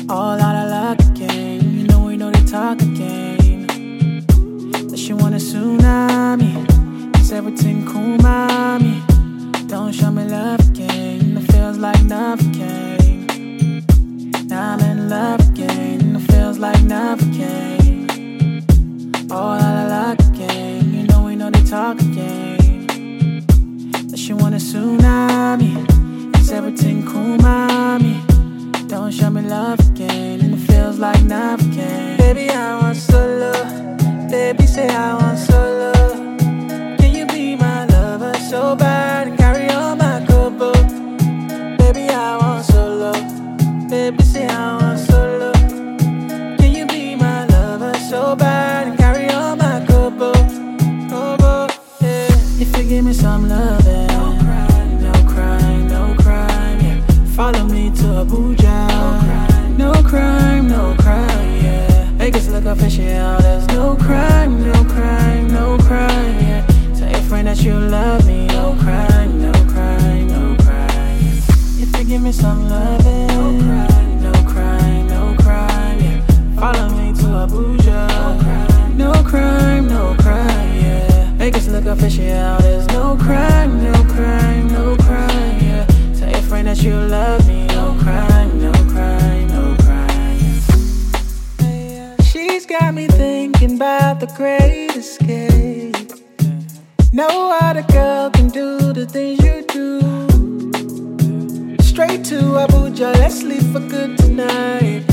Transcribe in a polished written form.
All out of luck again. You know we know they talk again. That she want a tsunami. Is everything cool, mommy? Don't show me love again. It feels like nothing again. Now I'm in love again. It feels like nothing again. All out of luck again. You know we know they talk again. That she want a tsunami. Is everything cool, mommy? Don't show me love again, and it feels like nothing again. Baby, I want solo. Baby, say I want solo. Can you be my lover so bad and carry on my couple? Baby, I want solo. Baby, say I want solo. Can you be my lover so bad and carry on my couple? Yeah. If you give me some loving, no crying, no crying, no crying, yeah. Follow me to Abuja. No crime, no crime, yeah. Vegas look official, there's no crime, no crime, no crime, yeah. Tell your friend that you love me, no crime, no crime, no crime, yeah. If you give me some loving, no crime, no crime, no crime, yeah. Follow me to Abuja. No crime, no crime, yeah. Vegas look official, there's no crime, no crime, no crime, yeah. Tell your friend that you love me, no crime, no crime, no crime, yeah. She's got me thinking about the great escape. No other girl can do the things you do. Straight to Abuja, let's leave for good tonight.